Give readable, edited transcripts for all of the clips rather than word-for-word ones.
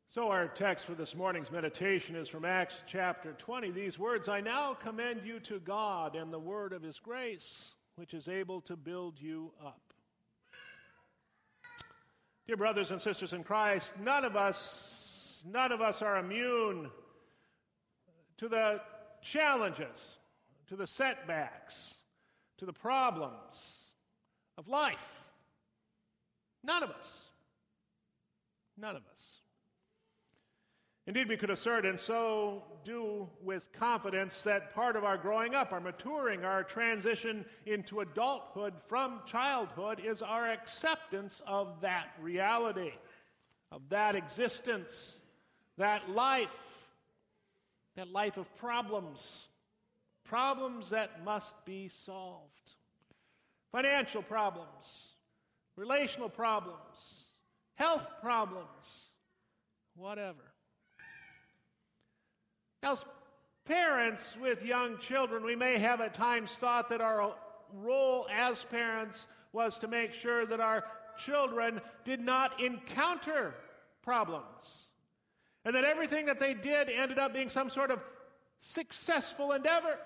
So our text for this morning's meditation is from Acts chapter 20. These words, "I now commend you to God and the word of his grace, which is able to build you up." Dear brothers and sisters in Christ, none of us are immune to the challenges, to the setbacks, to the problems of life. None of us. None of us. Indeed, we could assert, and so do with confidence, that part of our growing up, our maturing, our transition into adulthood from childhood is our acceptance of that reality, of that existence, that life of problems that must be solved. Financial problems, relational problems, health problems, whatever. Now, as parents with young children, we may have at times thought that our role as parents was to make sure that our children did not encounter problems, and that everything that they did ended up being some sort of successful endeavor.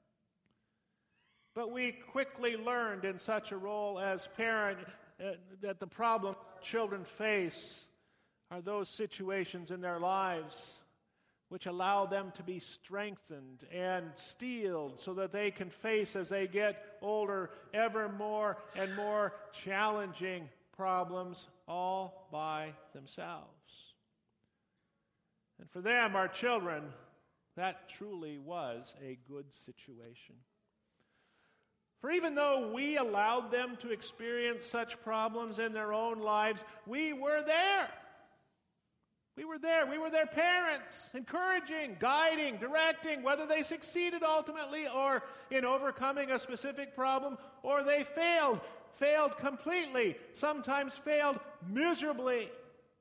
But we quickly learned in such a role as parent that the problem children face are those situations in their lives which allow them to be strengthened and steeled so that they can face, as they get older, ever more and more challenging problems all by themselves. And for them, our children, that truly was a good situation. For even though we allowed them to experience such problems in their own lives, we were there. We were there. We were their parents, encouraging, guiding, directing, whether they succeeded ultimately or in overcoming a specific problem, or they failed completely, sometimes failed miserably.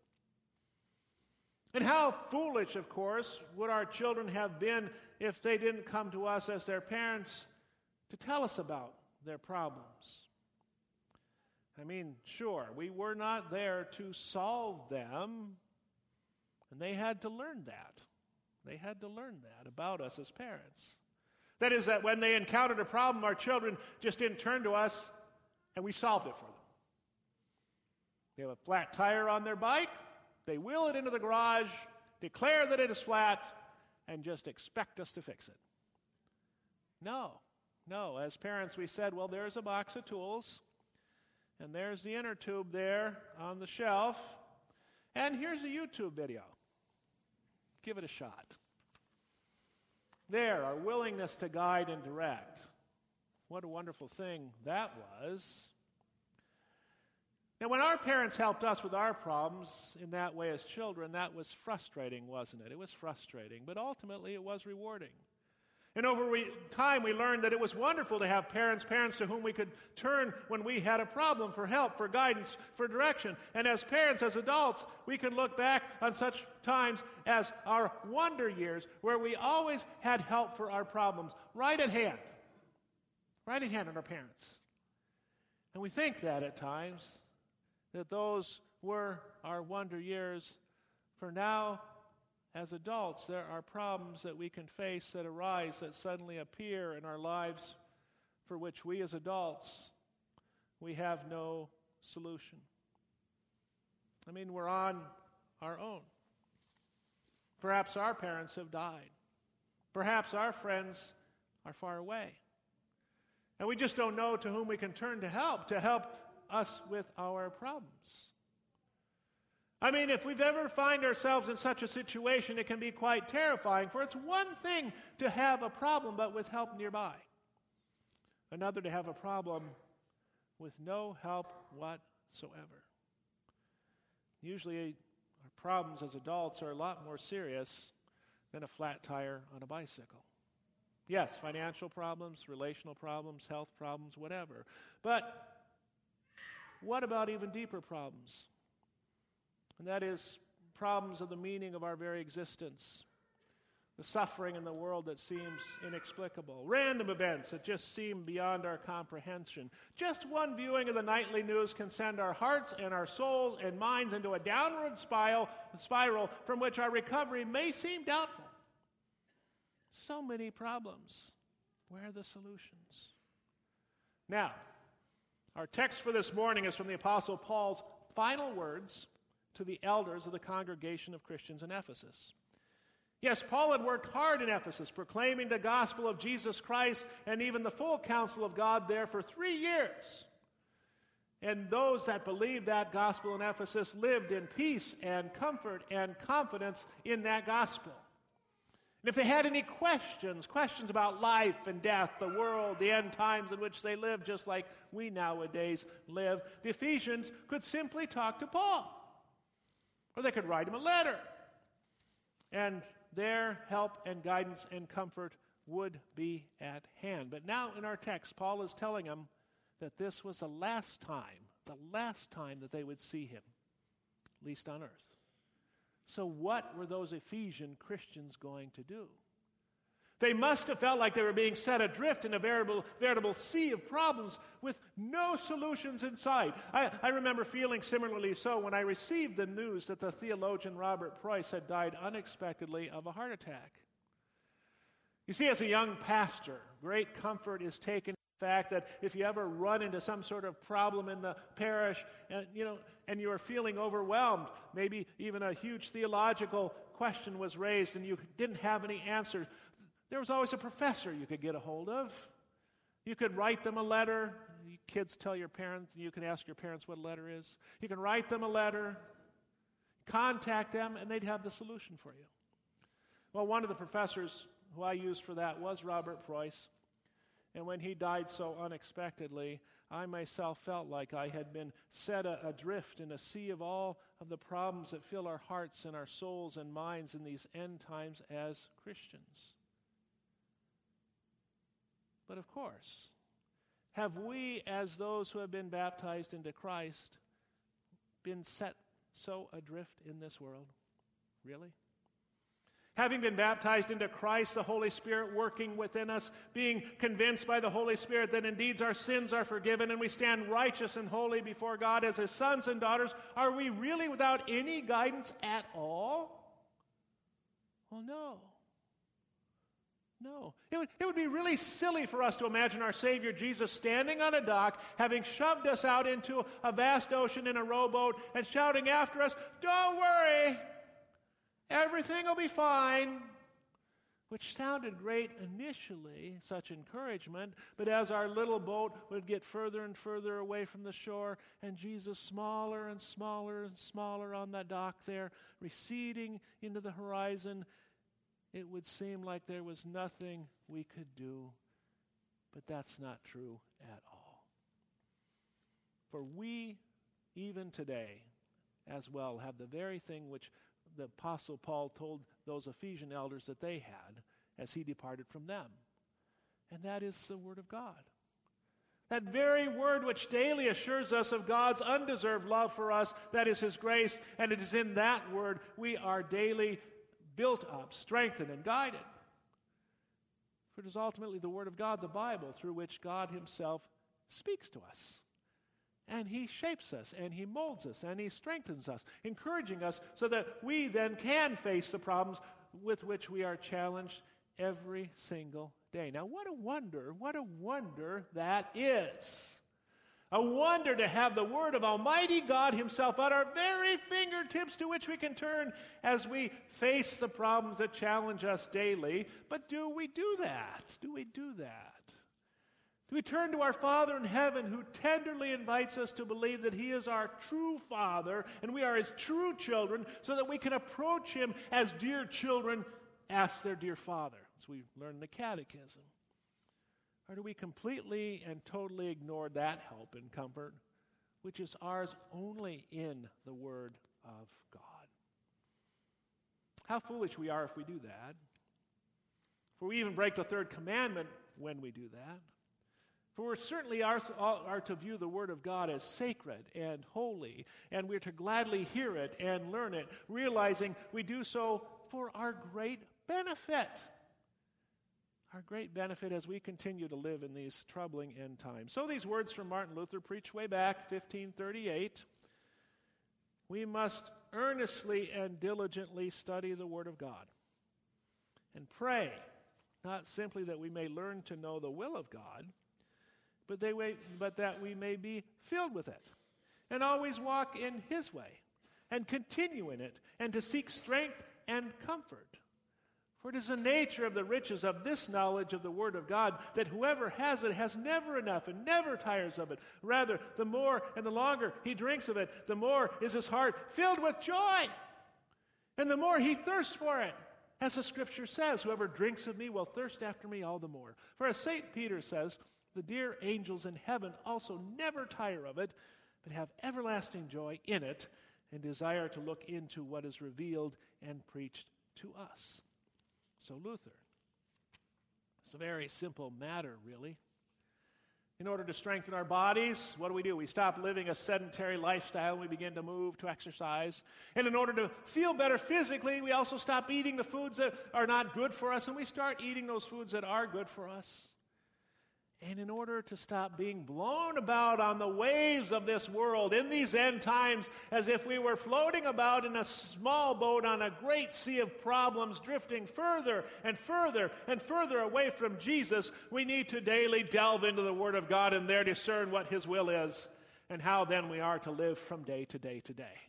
And how foolish, of course, would our children have been if they didn't come to us as their parents to tell us about their problems. I mean, sure, we were not there to solve them, and they had to learn that. They had to learn that about us as parents. That is, that when they encountered a problem, our children just didn't turn to us and we solved it for them. They have a flat tire on their bike, they wheel it into the garage, declare that it is flat, and just expect us to fix it. No. As parents, we said, well, there's a box of tools, and there's the inner tube there on the shelf, and here's a YouTube video. Give it a shot. There, our willingness to guide and direct. What a wonderful thing that was. Now, when our parents helped us with our problems in that way as children, that was frustrating, wasn't it? It was frustrating, but ultimately it was rewarding. And over time, we learned that it was wonderful to have parents to whom we could turn when we had a problem, for help, for guidance, for direction. And as parents, as adults, we can look back on such times as our wonder years, where we always had help for our problems right at hand in our parents. And we think that at times, that those were our wonder years. For now, as adults, there are problems that we can face that arise, that suddenly appear in our lives, for which we as adults, we have no solution. I mean, we're on our own. Perhaps our parents have died. Perhaps our friends are far away. And we just don't know to whom we can turn to help us with our problems. I mean, if we've ever find ourselves in such a situation, it can be quite terrifying, for it's one thing to have a problem but with help nearby. Another to have a problem with no help whatsoever. Usually, our problems as adults are a lot more serious than a flat tire on a bicycle. Yes, financial problems, relational problems, health problems, whatever. But what about even deeper problems? And that is problems of the meaning of our very existence. the suffering in the world that seems inexplicable, random events that just seem beyond our comprehension. Just one viewing of the nightly news can send our hearts and our souls and minds into a downward spiral from which our recovery may seem doubtful. So many problems. Where are the solutions? Now, our text for this morning is from the Apostle Paul's final words to the elders of the congregation of Christians in Ephesus. Yes, Paul had worked hard in Ephesus, proclaiming the gospel of Jesus Christ and even the full counsel of God there for 3 years. And those that believed that gospel in Ephesus lived in peace and comfort and confidence in that gospel. And if they had any questions about life and death, the world, the end times in which they live, just like we nowadays live, the Ephesians could simply talk to Paul. Or they could write him a letter. And their help and guidance and comfort would be at hand. But now in our text, Paul is telling them that this was the last time that they would see him, at least on earth. So what were those Ephesian Christians going to do? They must have felt like they were being set adrift in a veritable sea of problems with no solutions in sight. I remember feeling similarly so when I received the news that the theologian Robert Price had died unexpectedly of a heart attack. You see, as a young pastor, great comfort is taken in the fact that if you ever run into some sort of problem in the parish, and you are feeling overwhelmed, maybe even a huge theological question was raised and you didn't have any answers, there was always a professor you could get a hold of. You could write them a letter. You kids tell your parents, you can ask your parents what a letter is. You can write them a letter, contact them, and they'd have the solution for you. Well, one of the professors who I used for that was Robert Price. And when he died so unexpectedly, I myself felt like I had been set adrift in a sea of all of the problems that fill our hearts and our souls and minds in these end times as Christians. But of course, have we, as those who have been baptized into Christ, been set so adrift in this world? Really? Having been baptized into Christ, the Holy Spirit working within us, being convinced by the Holy Spirit that indeed our sins are forgiven and we stand righteous and holy before God as His sons and daughters, are we really without any guidance at all? Well, no. No. It would be really silly for us to imagine our Savior Jesus standing on a dock, having shoved us out into a vast ocean in a rowboat and shouting after us, "Don't worry, everything will be fine," which sounded great initially, such encouragement, but as our little boat would get further and further away from the shore, and Jesus smaller and smaller and smaller on that dock there, receding into the horizon, it would seem like there was nothing we could do, but that's not true at all. For we, even today, as well, have the very thing which the Apostle Paul told those Ephesian elders that they had as he departed from them, and that is the Word of God. That very Word which daily assures us of God's undeserved love for us, that is His grace, and it is in that Word we are daily built up, strengthened, and guided. For it is ultimately the Word of God, the Bible, through which God Himself speaks to us. And He shapes us, and He molds us, and He strengthens us, encouraging us so that we then can face the problems with which we are challenged every single day. Now, what a wonder that is. A wonder to have the Word of Almighty God Himself at our very fingertips to which we can turn as we face the problems that challenge us daily. But do we do that? Do we do that? Do we turn to our Father in heaven who tenderly invites us to believe that He is our true Father and we are His true children so that we can approach Him as dear children ask their dear Father, as we learn in the Catechism? Or do we completely and totally ignore that help and comfort, which is ours only in the Word of God? How foolish we are if we do that. For we even break the third commandment when we do that. For we certainly are to view the Word of God as sacred and holy, and we're to gladly hear it and learn it, realizing we do so for our great benefit. Our great benefit as we continue to live in these troubling end times. So these words from Martin Luther, preached way back, 1538, we must earnestly and diligently study the Word of God and pray, not simply that we may learn to know the will of God, but that we may be filled with it and always walk in His way and continue in it and to seek strength and comfort. For it is the nature of the riches of this knowledge of the Word of God that whoever has it has never enough and never tires of it. Rather, the more and the longer he drinks of it, the more is his heart filled with joy, and the more he thirsts for it. As the Scripture says, whoever drinks of me will thirst after me all the more. For as St. Peter says, the dear angels in heaven also never tire of it, but have everlasting joy in it and desire to look into what is revealed and preached to us. So Luther, it's a very simple matter, really. In order to strengthen our bodies, what do? We stop living a sedentary lifestyle and we begin to move to exercise. And in order to feel better physically, we also stop eating the foods that are not good for us and we start eating those foods that are good for us. And in order to stop being blown about on the waves of this world in these end times as if we were floating about in a small boat on a great sea of problems, drifting further and further and further away from Jesus, we need to daily delve into the Word of God and there discern what His will is and how then we are to live from day to day to day.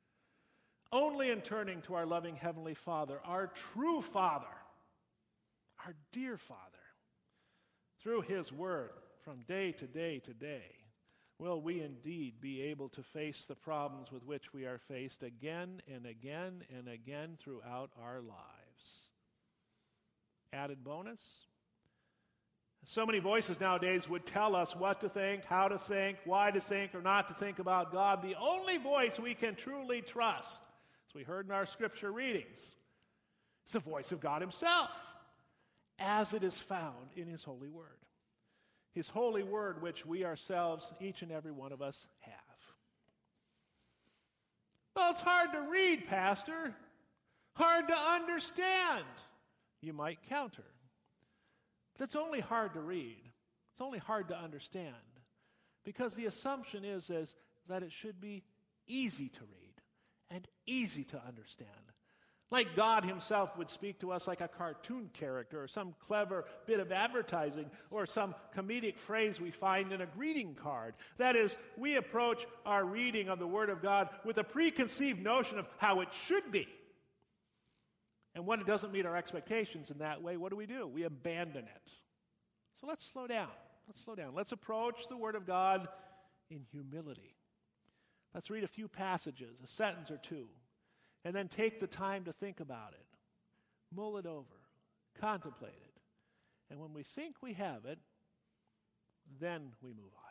Only in turning to our loving Heavenly Father, our true Father, our dear Father, through His Word, from day to day to day, will we indeed be able to face the problems with which we are faced again and again and again throughout our lives. Added bonus, so many voices nowadays would tell us what to think, how to think, why to think or not to think about God. The only voice we can truly trust, as we heard in our Scripture readings, is the voice of God Himself, as it is found in His holy word. His holy word, which we ourselves, each and every one of us, have. Well, it's hard to read, Pastor. Hard to understand, you might counter. But it's only hard to read. It's only hard to understand. Because the assumption is that it should be easy to read and easy to understand. Like God Himself would speak to us like a cartoon character or some clever bit of advertising or some comedic phrase we find in a greeting card. That is, we approach our reading of the Word of God with a preconceived notion of how it should be. And when it doesn't meet our expectations in that way, what do? We abandon it. So let's slow down. Let's approach the Word of God in humility. Let's read a few passages, a sentence or two, and then take the time to think about it, mull it over, contemplate it. And when we think we have it, then we move on.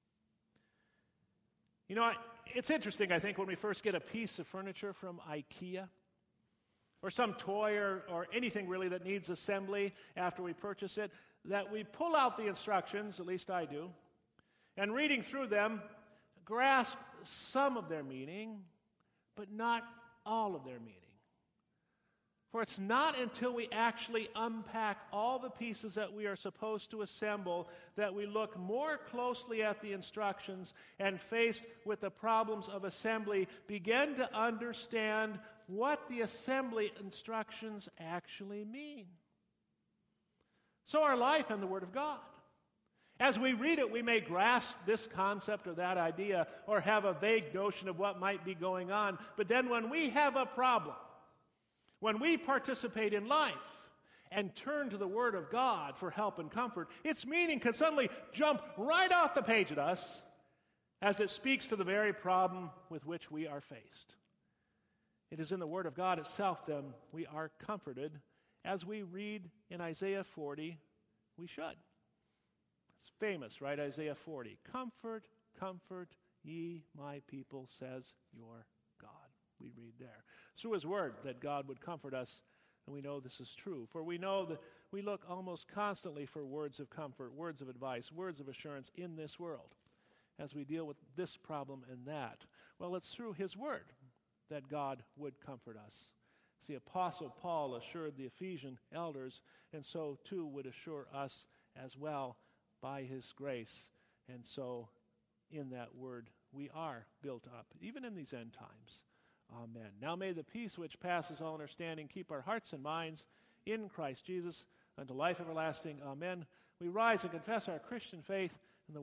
You know, it's interesting, I think, when we first get a piece of furniture from IKEA, or some toy or anything really that needs assembly after we purchase it, that we pull out the instructions, at least I do, and reading through them, grasp some of their meaning, but not all of their meaning. For it's not until we actually unpack all the pieces that we are supposed to assemble that we look more closely at the instructions and, faced with the problems of assembly, begin to understand what the assembly instructions actually mean. So our life and the Word of God. As we read it, we may grasp this concept or that idea or have a vague notion of what might be going on. But then when we have a problem, when we participate in life and turn to the Word of God for help and comfort, its meaning can suddenly jump right off the page at us as it speaks to the very problem with which we are faced. It is in the Word of God itself, then, we are comforted. As we read in Isaiah 40, we should. It's famous, right? Isaiah 40. Comfort, comfort ye my people, says your God. We read there. It's through His Word that God would comfort us, and we know this is true. For we know that we look almost constantly for words of comfort, words of advice, words of assurance in this world as we deal with this problem and that. Well, it's through His Word that God would comfort us. As the Apostle Paul assured the Ephesian elders, and so too would assure us as well by his grace. And so in that word we are built up, even in these end times. Amen. Now may the peace which passes all understanding keep our hearts and minds in Christ Jesus unto life everlasting. Amen. We rise and confess our Christian faith